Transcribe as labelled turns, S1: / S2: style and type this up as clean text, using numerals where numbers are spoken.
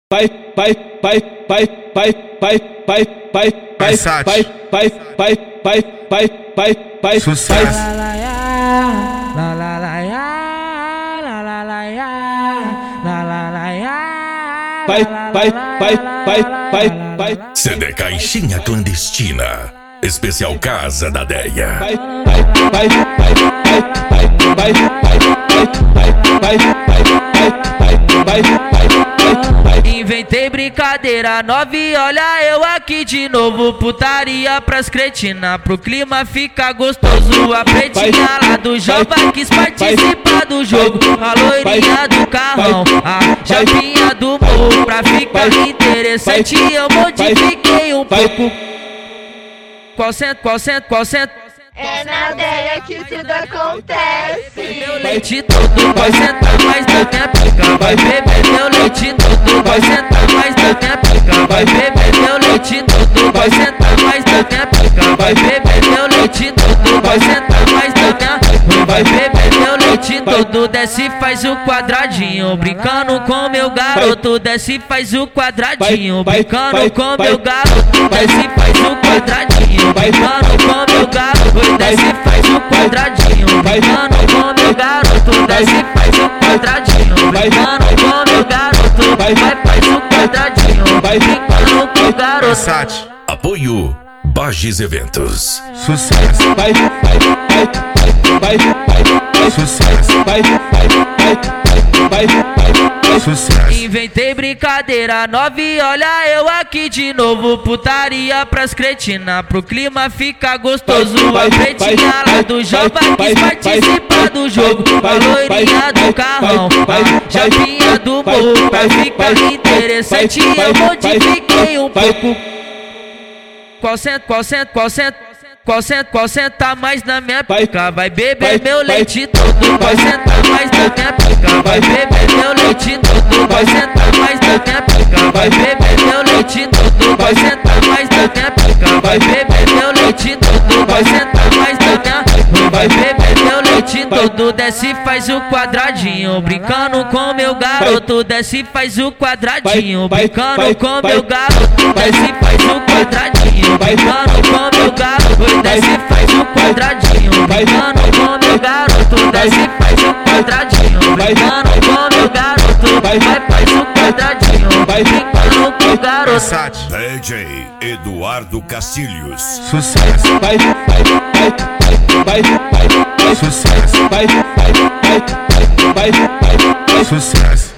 S1: vai, vai, vai, vai, vai, vai, vai, vai, vai, vai, vai, vai, vai, vai, vai, vai,
S2: sucesso.
S1: Vai, vai, vai, vai, vai, vai.
S3: CD Caixinha Clandestina, especial Casa da Deia.
S1: Vai, vai, vai, vai, vai, vai, vai, vai, vai, vai, vai, vai.
S4: Inventei brincadeira nova e olha eu aqui de novo. Putaria pras cretina, pro clima ficar gostoso. A pretinha lá do Jova quis participar do jogo. A loirinha do carrão, a chapinha do morro. Pra ficar interessante eu modifiquei um pouco. Qual centro?
S5: É na Deia que tudo acontece.
S4: Meu leite todo, vai sentar mais na minha pica. Vai beber meu leite todo, vai sentar mais na minha pica. Vai beber meu leite todo, vai sentar mais na minha pica. Vai beber meu leite todo, vai sentar mais na minha. Vai beber meu leite todo, desce e faz o quadradinho. Brincando com meu garoto, desce e faz o quadradinho. Brincando com meu garoto, desce e faz o quadradinho. Brincando com meu garoto, desce e faz o quadradinho. Brincando com meu garoto, desce e faz o quadradinho. Brincando com meu garoto, vai faz o quadradinho. Brincando com o garoto.
S3: Apoio Bages Eventos.
S2: Sucesso.
S1: Vai, vai, vai, vai, vai,
S2: sucesso.
S1: Vai, vai, vai, vai, vai,
S2: sucesso.
S4: Inventei brincadeira nova e olha eu aqui de novo. Putaria pras cretina, pro clima ficar gostoso. A pretinha lá do Jova quis participar do jogo. A loirinha do carrão, a chapinha do morro. Pra ficar interessante eu modifiquei um pouco. Qual senta mais na minha pica? Vai beber meu leite todo, vai sentar mais na minha pica. Vai beber meu leite todo, vai sentar mais na minha pica. Vai beber meu leite todo, vai sentar mais na minha pica. Vai beber meu leite todo, vai sentar mais na minha. Vai beber meu leite todo, desce e faz o quadradinho. Brincando com meu garoto, desce e faz o quadradinho. Brincando com meu garoto, desce e faz o quadradinho. Brincando com meu garoto, desce e faz o quadradinho. Brincando com meu garoto, desce e faz o quadradinho. Brincando com meu garoto, vai faz o quadradinho. Brincando com o garoto.
S3: DJ Eduardo Castilhos.
S2: Sucesso.
S1: vai, vai, vai, vai, vai,
S2: sucesso.
S1: vai, vai, vai, vai, vai,
S2: sucesso.